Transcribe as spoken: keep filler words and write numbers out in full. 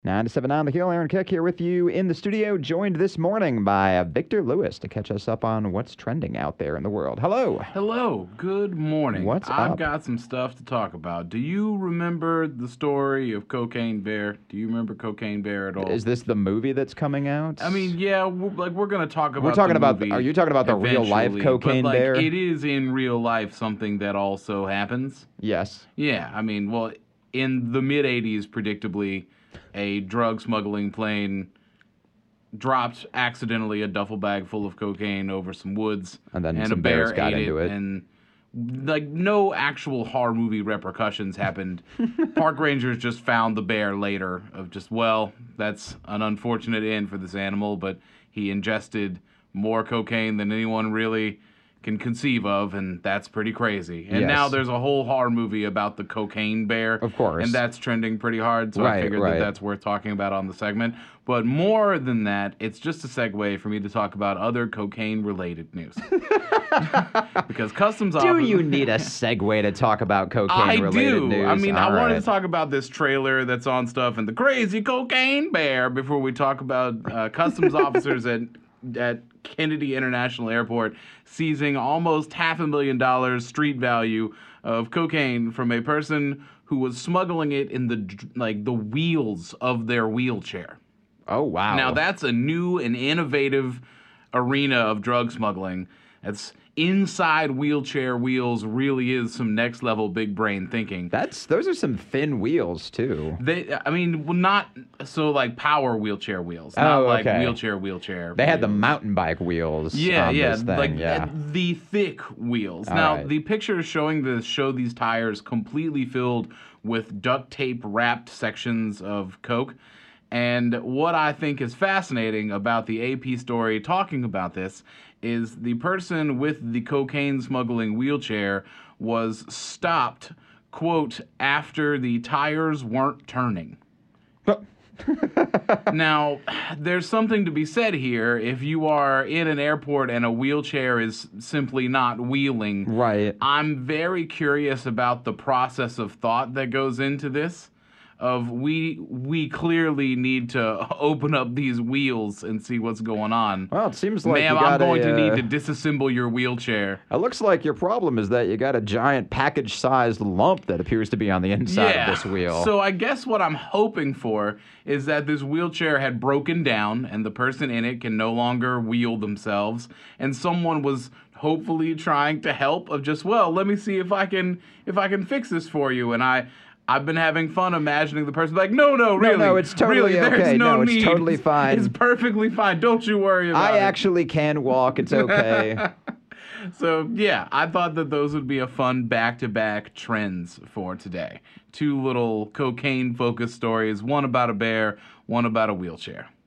ninety-seven point nine The Hill, Aaron Keck here with you in the studio, joined this morning by Victor Lewis to catch us up on what's trending out there in the world. Hello. Hello. Good morning. What's I've up? got some stuff to talk about. Do you remember the story of Cocaine Bear? Do you remember Cocaine Bear at all? Is this the movie that's coming out? I mean, yeah, we're, like we're gonna talk about. We're talking the about. movie The, are you talking about the real life eventually, Cocaine but, like, Bear? It is in real life something that also happens. Yes. Yeah, I mean, well, in the mid eighties, predictably, a drug smuggling plane dropped accidentally a duffel bag full of cocaine over some woods, And then and some a bear bears got ate into it. and like no actual horror movie repercussions happened. Park rangers just found the bear later of just, well, that's an unfortunate end for this animal, but he ingested more cocaine than anyone really can conceive of, and that's pretty crazy. And Yes. now there's a whole horror movie about the cocaine bear. Of course. And that's trending pretty hard, so Right, I figured right. that that's worth talking about on the segment. But more than that, it's just a segue for me to talk about other cocaine-related news. Because customs Do officers... you need a segue to talk about I cocaine-related do. news? I mean, I All wanted right. to talk about this trailer that's on stuff and the crazy cocaine bear before we talk about uh, customs officers at at Kennedy International Airport seizing almost half a million dollars street value of cocaine from a person who was smuggling it in the like the wheels of their wheelchair. Oh wow. Now that's a new and innovative arena of drug smuggling. That's inside wheelchair wheels really is some next level big brain thinking. That's those are some thin wheels too. They, I mean, well, not so like power wheelchair wheels, not Oh, like okay. wheelchair wheelchair. They had the wheels. mountain bike wheels. Yeah, on yeah, this thing. like yeah. uh, the thick wheels. All now right. the pictures showing this show these tires completely filled with duct tape wrapped sections of coke. And what I think is fascinating about the A P story talking about this is the person with the cocaine smuggling wheelchair was stopped, quote, after the tires weren't turning. Now, there's something to be said here. If you are in an airport and a wheelchair is simply not wheeling, Right. I'm very curious about the process of thought that goes into this. Of we we clearly need to open up these wheels and see what's going on. Well, it seems like Ma'am, you got I'm going a, to need uh, to disassemble your wheelchair. It looks like your problem is that you got a giant package-sized lump that appears to be on the inside Yeah. of this wheel. So I guess what I'm hoping for is that this wheelchair had broken down and the person in it can no longer wheel themselves, and someone was hopefully trying to help of just, well, let me see if I can if I can fix this for you. And I I've been having fun imagining the person like, no, no, really, no, it's totally really, there's okay. no, No, it's need. totally fine. It's perfectly fine. Don't you worry about I it. actually can walk. It's okay. So, yeah, I thought that those would be a fun back-to-back trends for today. Two little cocaine-focused stories, one about a bear, one about a wheelchair.